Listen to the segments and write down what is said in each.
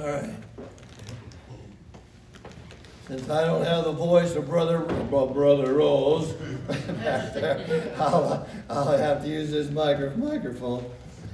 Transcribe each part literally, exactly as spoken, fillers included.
All right. Since I don't have the voice of Brother well, Brother Rose back there, I'll, I'll have to use this micro, microphone.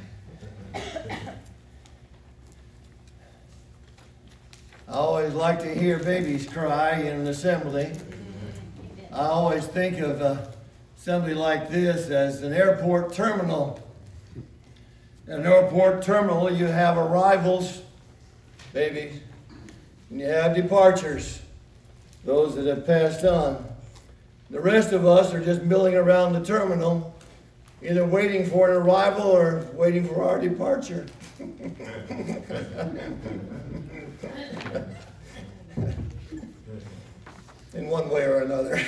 I always like to hear babies cry in an assembly. I always think of an assembly like this as an airport terminal. In an airport terminal, you have arrivals, babies, and you have departures, those that have passed on. The rest of us are just milling around the terminal, either waiting for an arrival or waiting for our departure. In one way or another.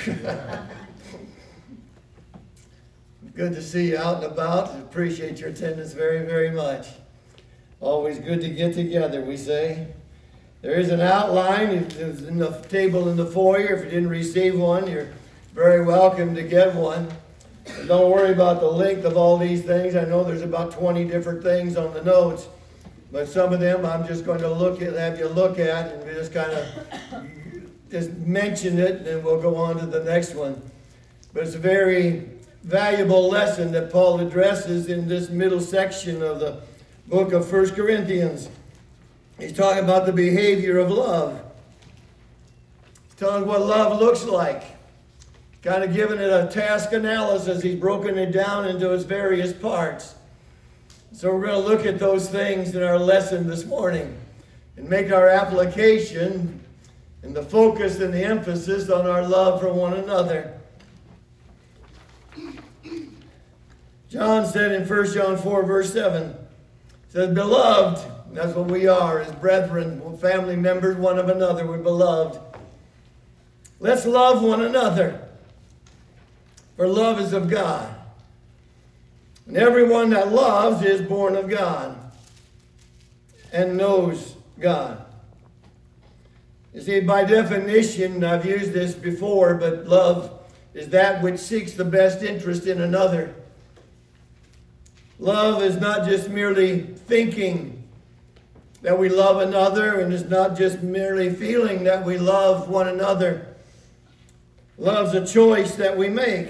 Good to see you out and about. Appreciate your attendance very, very much. Always good to get together, we say. There is an outline. It's in the table in the foyer. If you didn't receive one, you're very welcome to get one. And don't worry about the length of all these things. I know there's about twenty different things on the notes, but some of them I'm just going to look at, have you look at, and just kind of just mention it, and then we'll go on to the next one. But it's a very valuable lesson that Paul addresses in this middle section of the book of First Corinthians. He's talking about the behavior of love. He's telling us what love looks like. Kind of giving it a task analysis. He's broken it down into its various parts. So we're going to look at those things in our lesson this morning and make our application and the focus and the emphasis on our love for one another. John said in First John four, verse seven, says, beloved, that's what we are as brethren, family members one of another, we're beloved. Let's love one another, for love is of God. And everyone that loves is born of God and knows God. You see, by definition, I've used this before, but love is that which seeks the best interest in another. Love is not just merely thinking that we love another, and it's not just merely feeling that we love one another. Love's a choice that we make.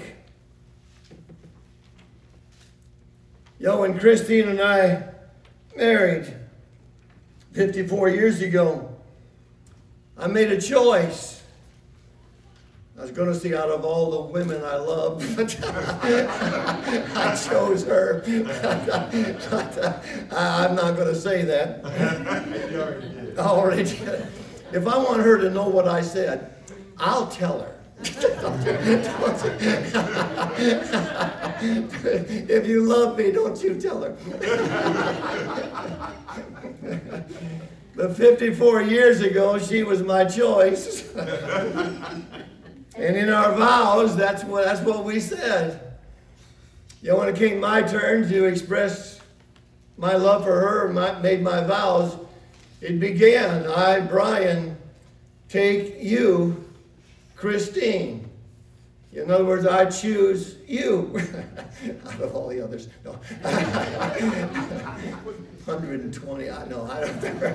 You know, when Christine and I married fifty-four years ago, I made a choice. I was going to say out of all the women I love, but I chose her. I'm not going to say that. I already did. If I want her to know what I said, I'll tell her. If you love me, don't you tell her. But fifty-four years ago, she was my choice. And in our vows, that's what, that's what we said. You know, when it came my turn to express my love for her, my, made my vows, it began, I, Brian, take you, Christine. In other words, I choose you. Out of all the others. No. one hundred twenty, I know, I don't remember.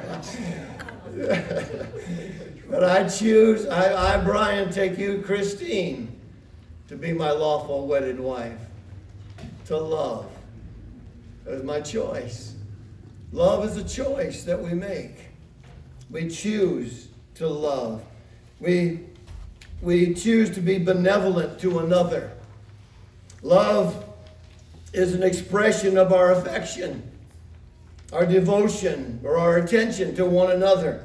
But I choose, I, I, Brian, take you, Christine, to be my lawful wedded wife. To love. That was my choice. Love is a choice that we make. We choose to love. We, we choose to be benevolent to another. Love is an expression of our affection, our devotion, or our attention to one another.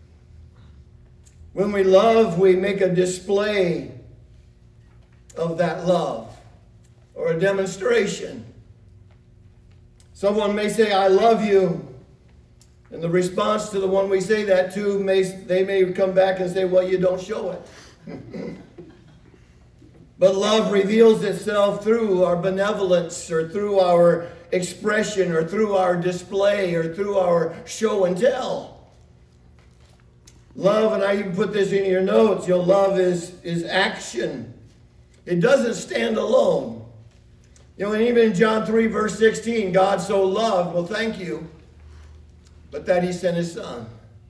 When we love, we make a display of that love or a demonstration. Someone may say, I love you. And the response to the one we say that to, may they may come back and say, well, you don't show it. But love reveals itself through our benevolence or through our expression or through our display or through our show and tell. Love, and I even put this in your notes, your love is, is action. It doesn't stand alone. You know, and even in John three, verse sixteen, God so loved, well, thank you, but that he sent his son.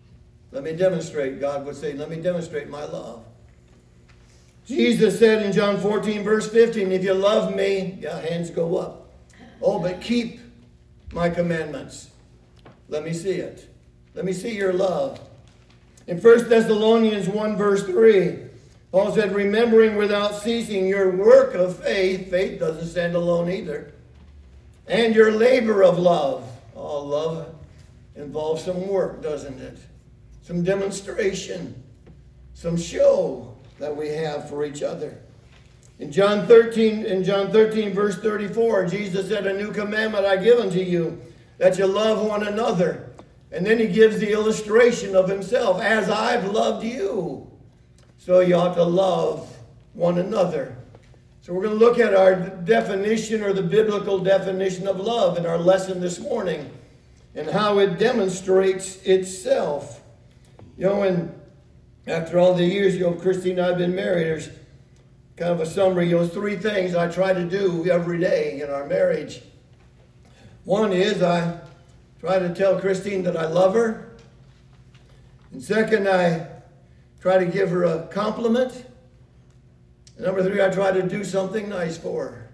Let me demonstrate. God would say, let me demonstrate my love. Jesus said in John fourteen, verse fifteen, if you love me, yeah, hands go up. Oh, but keep my commandments. Let me see it. Let me see your love. In First Thessalonians one, verse three, Paul said, remembering without ceasing your work of faith. Faith doesn't stand alone either. And your labor of love. Oh, love involves some work, doesn't it? Some demonstration. Some show that we have for each other. In John thirteen, in John thirteen, verse thirty-four, Jesus said, a new commandment I give unto you, that you love one another. And then he gives the illustration of himself. As I've loved you, so you ought to love one another. So we're going to look at our definition, or the biblical definition of love, in our lesson this morning, and how it demonstrates itself. You know, and after all the years, you know, Christine and I have been married, there's kind of a summary. You know, three things I try to do every day in our marriage. One is I try to tell Christine that I love her. And second, I try to give her a compliment. And number three, I try to do something nice for her.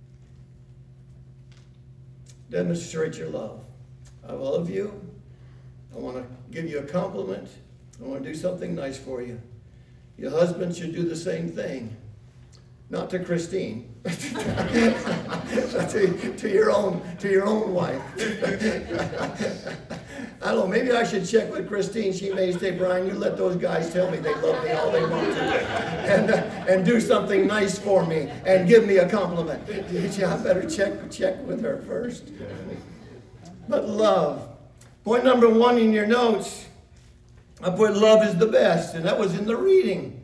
Demonstrate your love. I love you. I want to give you a compliment. I want to do something nice for you. Your husband should do the same thing. Not to Christine. to, to your own to your own wife. I don't know, maybe I should check with Christine. She may say, Brian, you let those guys tell me they love me all they want to. And, uh, and do something nice for me and give me a compliment. I better check, check with her first. But love. Point number one in your notes, I put love is the best, and that was in the reading.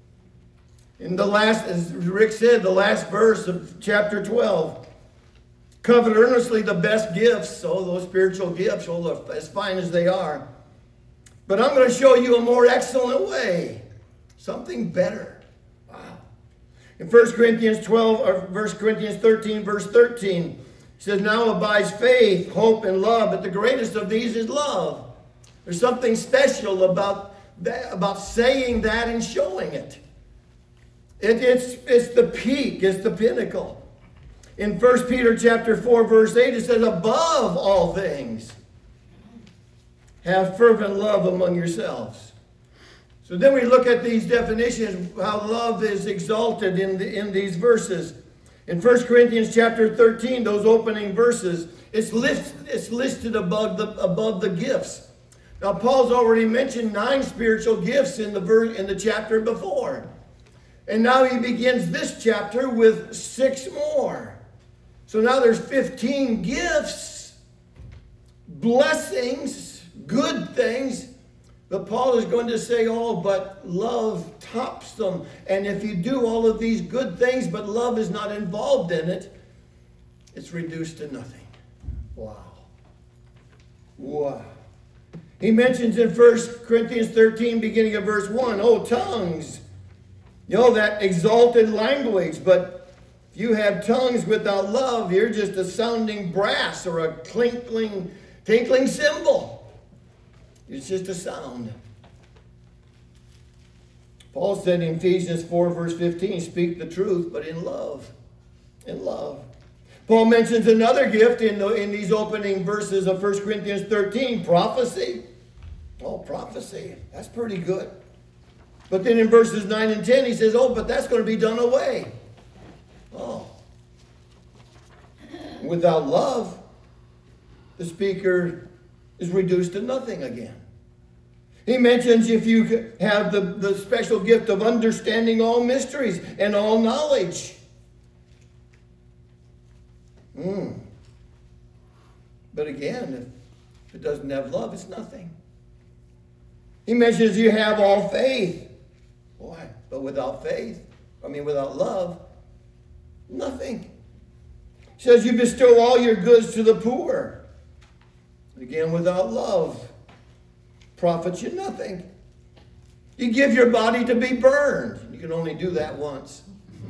In the last, as Rick said, the last verse of chapter twelve. Covet earnestly the best gifts, oh, those spiritual gifts, oh, as fine as they are. But I'm going to show you a more excellent way. Something better. Wow. In First Corinthians twelve, or First Corinthians thirteen, verse thirteen, it says, now abides faith, hope, and love, but the greatest of these is love. There's something special about that, about saying that and showing it. It it's, it's the peak, it's the pinnacle. In First Peter chapter four, verse eight, it says, above all things, have fervent love among yourselves. So then we look at these definitions, how love is exalted in, the, in these verses. In First Corinthians chapter thirteen, those opening verses, it's listed, it's listed above the, above the gifts. Now, Paul's already mentioned nine spiritual gifts in the, ver- in the chapter before. And now he begins this chapter with six more. So now there's fifteen gifts, blessings, good things. But Paul is going to say, oh, but love tops them. And if you do all of these good things, but love is not involved in it, it's reduced to nothing. Wow. Wow. He mentions in First Corinthians thirteen, beginning of verse one, oh, tongues. You know, that exalted language, but if you have tongues without love, you're just a sounding brass or a clinking, tinkling cymbal. It's just a sound. Paul said in Ephesians four, verse fifteen, speak the truth, but in love. In love. Paul mentions another gift in, the, in these opening verses of First Corinthians thirteen, prophecy. Oh, prophecy. That's pretty good. But then in verses nine and ten, he says, oh, but that's going to be done away. Oh. Without love, the speaker is reduced to nothing again. He mentions if you have the, the special gift of understanding all mysteries and all knowledge. Mm. But again, if it doesn't have love, it's nothing. He mentions you have all faith. Boy, but without faith, I mean without love, nothing. He says you bestow all your goods to the poor. Again, without love, profits you nothing. You give your body to be burned. You can only do that once.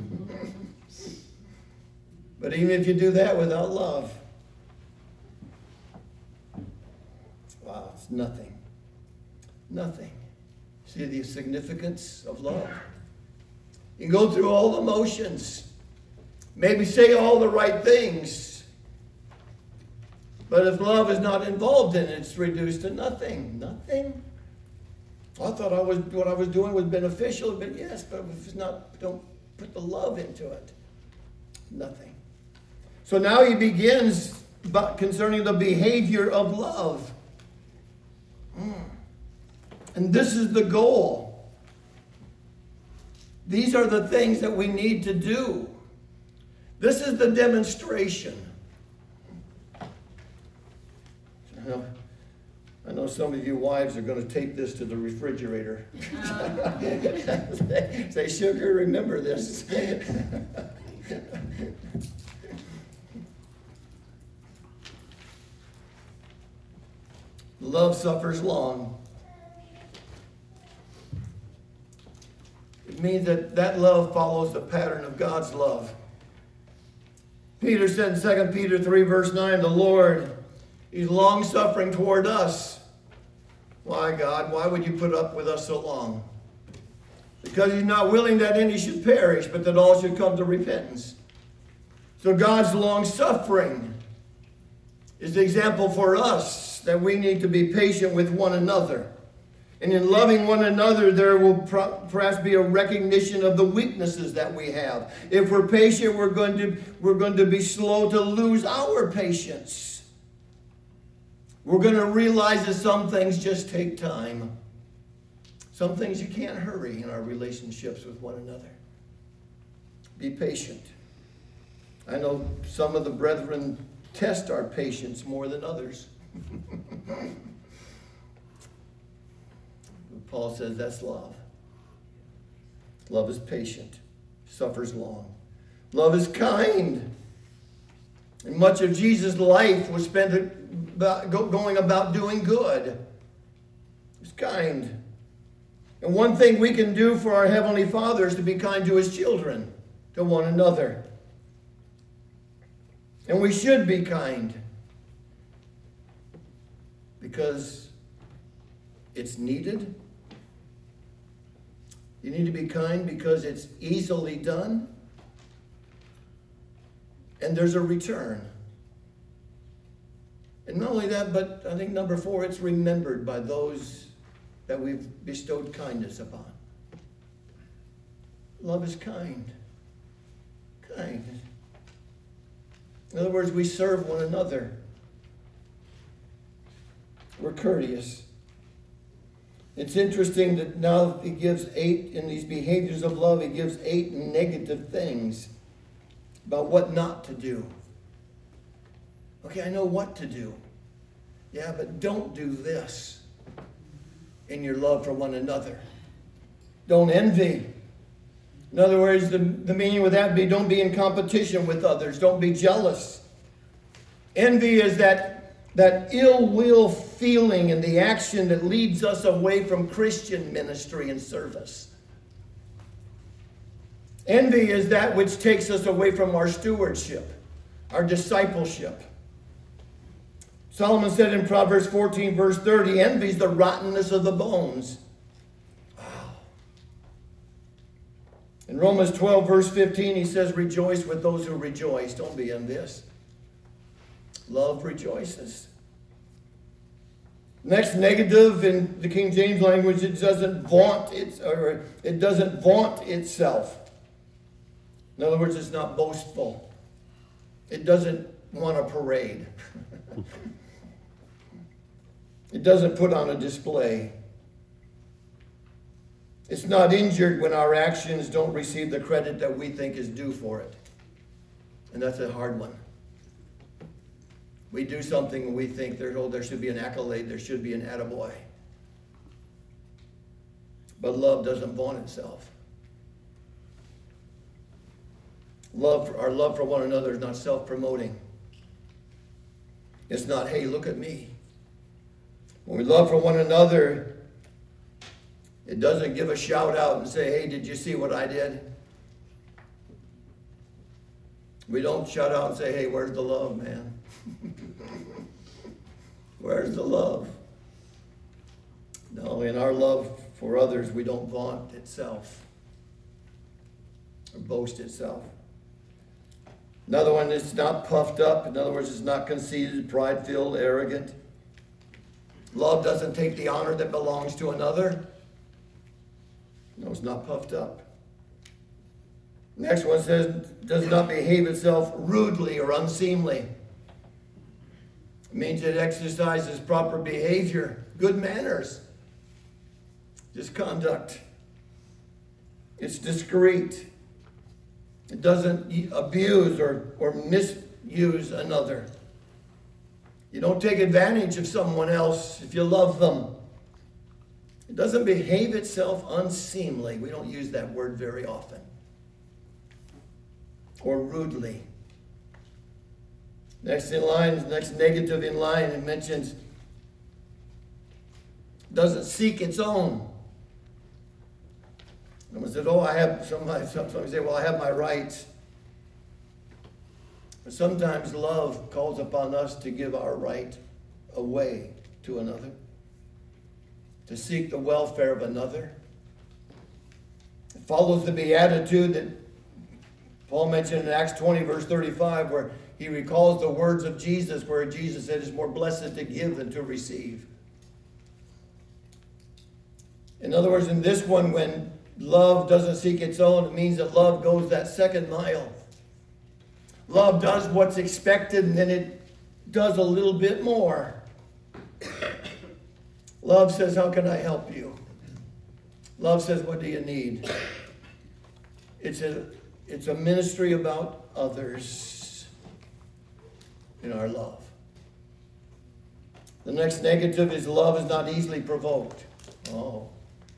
But even if you do that without love, wow, it's nothing. nothing. See the significance of love? You can go through all the motions, maybe say all the right things, but if love is not involved in it, it's reduced to nothing. Nothing. I thought I was what I was doing was beneficial, but yes, but if it's not, don't put the love into it. Nothing. So now he begins about concerning the behavior of love. Mm. And this is the goal. These are the things that we need to do. This is the demonstration. I know, I know some of you wives are going to tape this to the refrigerator. say, say, sugar, remember this. Love suffers long. It means that that love follows the pattern of God's love. Peter said in Second Peter three, verse nine, the Lord, He's long-suffering toward us. Why, God? Why would you put up with us so long? Because He's not willing that any should perish, but that all should come to repentance. So God's long-suffering is the example for us that we need to be patient with one another. And in loving one another, there will perhaps be a recognition of the weaknesses that we have. If we're patient, we're going to, we're going to be slow to lose our patience. We're going to realize that some things just take time. Some things you can't hurry in our relationships with one another. Be patient. I know some of the brethren test our patience more than others. Paul says that's love. Love is patient, suffers long. Love is kind. And much of Jesus' life was spent about going about doing good. He's kind. And one thing we can do for our Heavenly Father is to be kind to His children, to one another. And we should be kind. Because it's needed. You need to be kind because it's easily done. And there's a return. And not only that, but I think number four, it's remembered by those that we've bestowed kindness upon. Love is kind. Kind. In other words, we serve one another. We're courteous. It's interesting that now he gives eight, in these behaviors of love, he gives eight negative things about what not to do. Okay, I know what to do. Yeah, but don't do this in your love for one another. Don't envy. In other words, the, the meaning with that would be don't be in competition with others. Don't be jealous. Envy is that That ill will feeling and the action that leads us away from Christian ministry and service. Envy is that which takes us away from our stewardship, our discipleship. Solomon said in Proverbs fourteen, verse thirty, envy is the rottenness of the bones. Wow. In Romans twelve, verse fifteen, he says, rejoice with those who rejoice. Don't be envious. Love rejoices. Next negative in the King James language, it doesn't vaunt its or it doesn't vaunt itself. In other words, it's not boastful. It doesn't want a parade. It doesn't put on a display. It's not injured when our actions don't receive the credit that we think is due for it. And that's a hard one. We do something and we think there, oh, there should be an accolade, there should be an attaboy. But love doesn't vaunt itself. Love, our love for one another is not self-promoting. It's not, hey, look at me. When we love for one another, it doesn't give a shout out and say, hey, did you see what I did? We don't shout out and say, hey, where's the love, man? Where's the love? No, Well, in our love for others, we don't vaunt itself or boast itself. Another one is not puffed up. In other words, it's not conceited, pride-filled, arrogant. Love doesn't take the honor that belongs to another. No, it's not puffed up. Next one says, does not behave itself rudely or unseemly. It means it exercises proper behavior, good manners, just conduct. It's discreet. It doesn't abuse or, or misuse another. You don't take advantage of someone else if you love them. It doesn't behave itself unseemly. We don't use that word very often. Or rudely. Next in line, next negative in line, it mentions doesn't seek its own. Someone said, oh, I have, somebody, somebody say, well, I have my rights. But sometimes love calls upon us to give our right away to another, to seek the welfare of another. It follows the beatitude that Paul mentioned in Acts twenty, verse thirty-five, where he recalls the words of Jesus, where Jesus said it's more blessed to give than to receive. In other words, in this one, when love doesn't seek its own, it means that love goes that second mile. Love does what's expected, and then it does a little bit more. Love says, how can I help you? Love says, what do you need? It's a, it's a ministry about others in our love. The next negative is love is not easily provoked. Oh.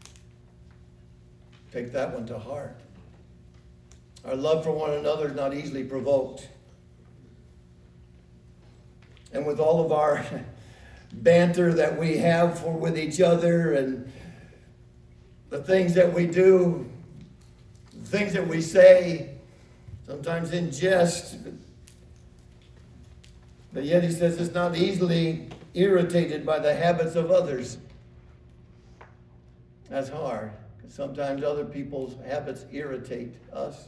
Take that one to heart. Our love for one another is not easily provoked. And with all of our banter that we have for, with each other and the things that we do, the things that we say, sometimes in jest, but yet he says it's not easily irritated by the habits of others. That's hard. Sometimes other people's habits irritate us.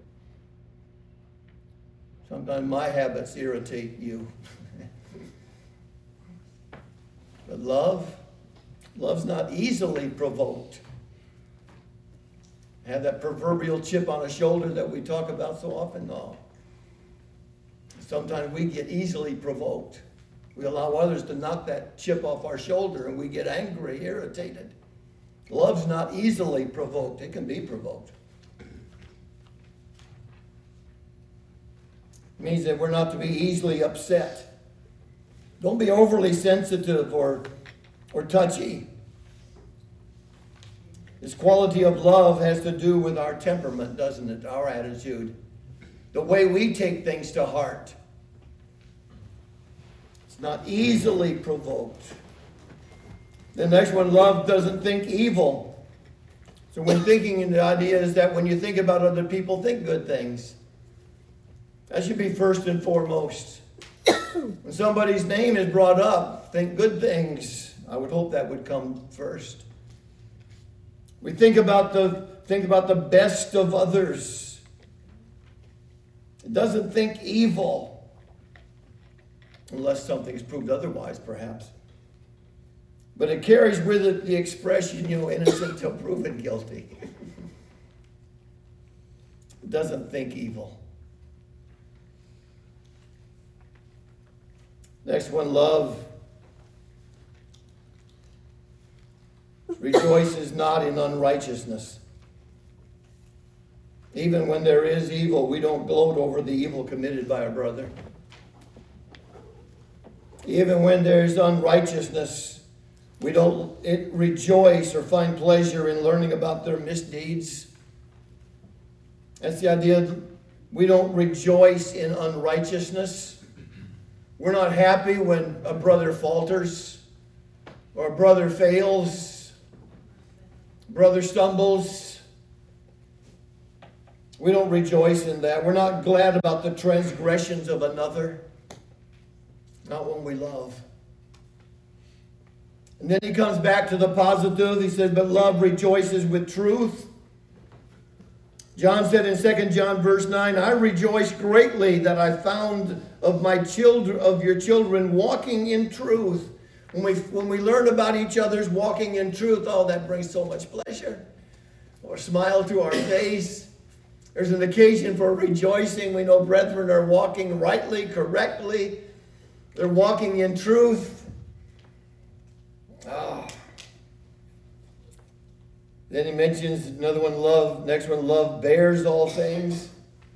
Sometimes my habits irritate you. But love, love's not easily provoked. Have that proverbial chip on a shoulder that we talk about so often? No. Sometimes we get easily provoked. We allow others to knock that chip off our shoulder and we get angry, irritated. Love's not easily provoked. It can be provoked. It means that we're not to be easily upset. Don't be overly sensitive or, or touchy. This quality of love has to do with our temperament, doesn't it? Our attitude. The way we take things to heart. It's not easily provoked. The next one, love doesn't think evil. So when thinking, the idea is that when you think about other people, think good things. That should be first and foremost. When somebody's name is brought up, think good things. I would hope that would come first. We think about the think about the best of others. It doesn't think evil, unless something is proved otherwise, perhaps. But it carries with it the expression, you know, innocent till proven guilty. It doesn't think evil. Next one, love rejoices not in unrighteousness. Even when there is evil, we don't gloat over the evil committed by a brother. Even when there's unrighteousness, we don't it, rejoice or find pleasure in learning about their misdeeds. That's the idea. We don't rejoice in unrighteousness. We're not happy when a brother falters or a brother fails, brother stumbles. We don't rejoice in that. We're not glad about the transgressions of another. Not when we love. And then he comes back to the positive. He says, but love rejoices with truth. John said in Second John verse nine, I rejoice greatly that I found of my children, of your children walking in truth. When we, when we learn about each other's walking in truth, oh, that brings so much pleasure. Or smile to our face. There's an occasion for rejoicing. We know brethren are walking rightly, correctly. They're walking in truth. Ah. Then he mentions another one, love. Next one, love bears all things.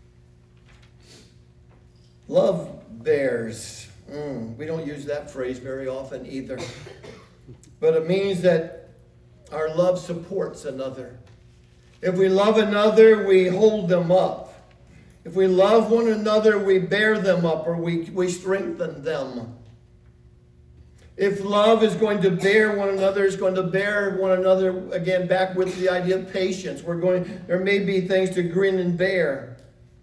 Love bears. Mm, we don't use that phrase very often either. But it means that our love supports another. If we love another, we hold them up. If we love one another, we bear them up, or we, we strengthen them. If love is going to bear one another, it's going to bear one another, again, back with the idea of patience. We're going, there may be things to grin and bear.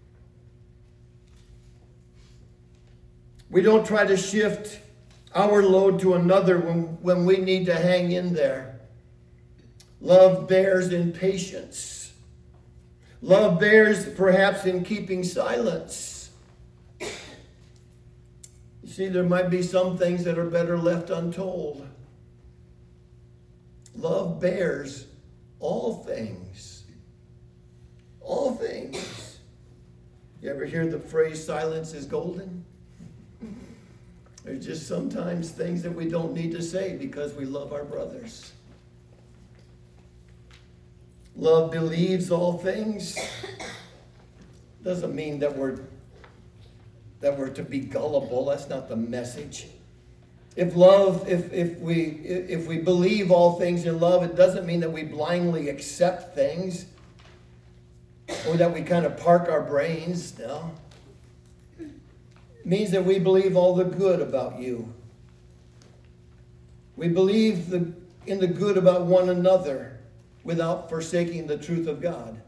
We don't try to shift our load to another when, when we need to hang in there. Love bears in patience. Love bears perhaps in keeping silence. You see, there might be some things that are better left untold. Love bears all things. All things. You ever hear the phrase, silence is golden? There's just sometimes things that we don't need to say because we love our brothers. Love believes all things. Doesn't mean that we're that we're to be gullible. That's not the message. If love, if if we if we believe all things in love, it doesn't mean that we blindly accept things or that we kind of park our brains. No. It means that we believe all the good about you. We believe the, in the good about one another without forsaking the truth of God.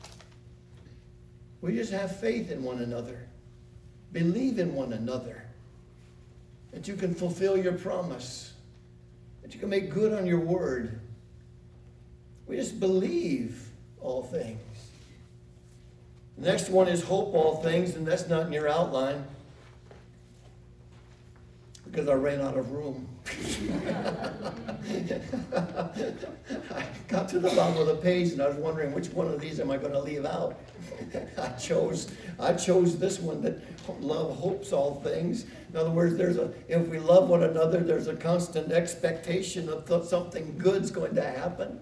We just have faith in one another. Believe in one another. That you can fulfill your promise. That you can make good on your word. We just believe all things. The next one is hope all things, and that's not in your outline. Because I ran out of room. I got to the bottom of the page and I was wondering which one of these am I going to leave out. I chose I chose this one, that love hopes all things. In other words, there's a if we love one another, there's a constant expectation of th- something good's going to happen.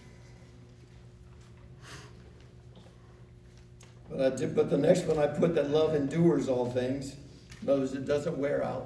But I did, but the next one I put that love endures all things. In other words, it doesn't wear out.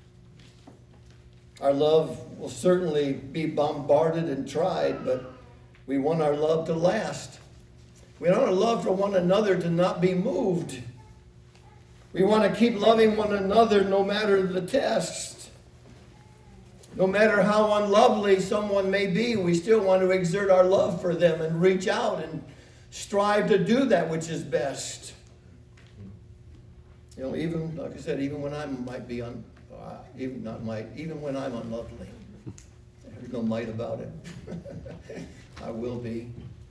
Our love will certainly be bombarded and tried, but we want our love to last. We want our love for one another to not be moved. We want to keep loving one another no matter the test. No matter how unlovely someone may be, we still want to exert our love for them and reach out and strive to do that which is best. You know, even, like I said, even when I might be un Uh, even not might, even when I'm unlovely. There's no might about it. I will be.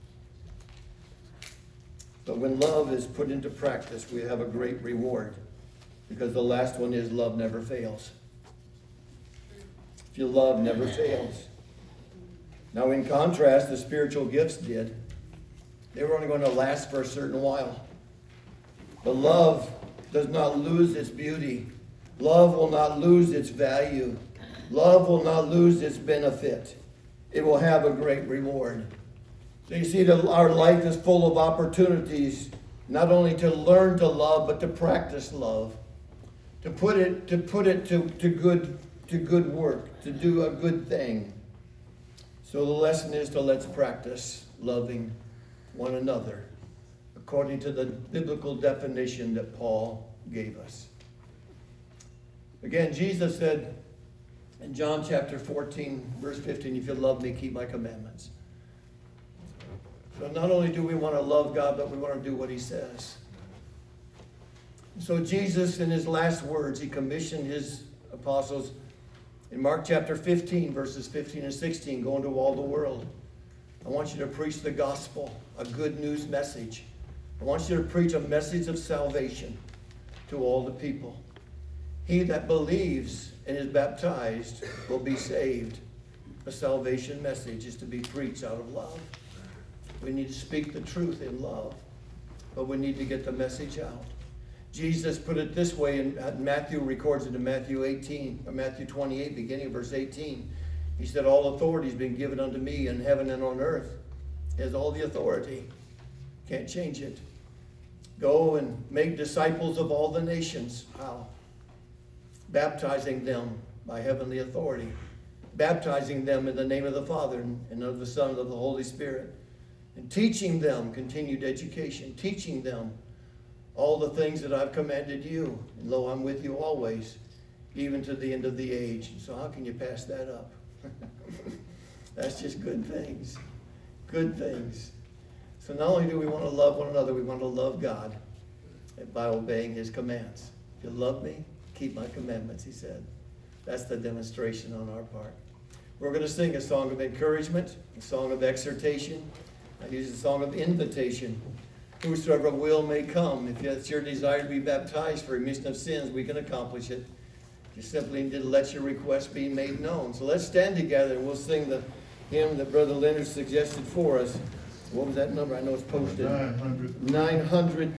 But when love is put into practice, we have a great reward. Because the last one is love never fails. If you love, never fails. Now in contrast, the spiritual gifts did. They were only going to last for a certain while. But love does not lose its beauty. Love will not lose its value. Love will not lose its benefit. It will have a great reward. So you see that our life is full of opportunities, not only to learn to love, but to practice love. To put it, to put it to, to good to good work, to do a good thing. So the lesson is to let's practice loving one another according to the biblical definition that Paul gave us. Again, Jesus said in John chapter fourteen, verse fifteen, if you love me, keep my commandments. So not only do we want to love God, but we want to do what he says. So Jesus, in his last words, he commissioned his apostles In Mark chapter fifteen, verses fifteen and sixteen, go into all the world. I want you to preach the gospel, a good news message. I want you to preach a message of salvation to all the people. He that believes and is baptized will be saved. A salvation message is to be preached out of love. We need to speak the truth in love, but we need to get the message out. Jesus put it this way, and Matthew records it in Matthew eighteen, or Matthew twenty-eight, beginning of verse eighteen. He said, all authority has been given unto me in heaven and on earth. He has all the authority. Can't change it. Go and make disciples of all the nations. How? Baptizing them by heavenly authority. Baptizing them in the name of the Father and of the Son and of the Holy Spirit. And teaching them, continued education, teaching them all the things that I've commanded you. And lo, I'm with you always, even to the end of the age. So how can you pass that up? That's just good things. Good things. So not only do we want to love one another, we want to love God by obeying his commands. If you love me, keep my commandments, he said. That's the demonstration on our part. We're going to sing a song of encouragement, a song of exhortation. I use a song of invitation. Whosoever will may come. If it's your desire to be baptized for remission of sins, we can accomplish it. You simply need to let your request be made known. So let's stand together and we'll sing the hymn that Brother Leonard suggested for us. What was that number? I know it's posted. nine hundred. nine hundred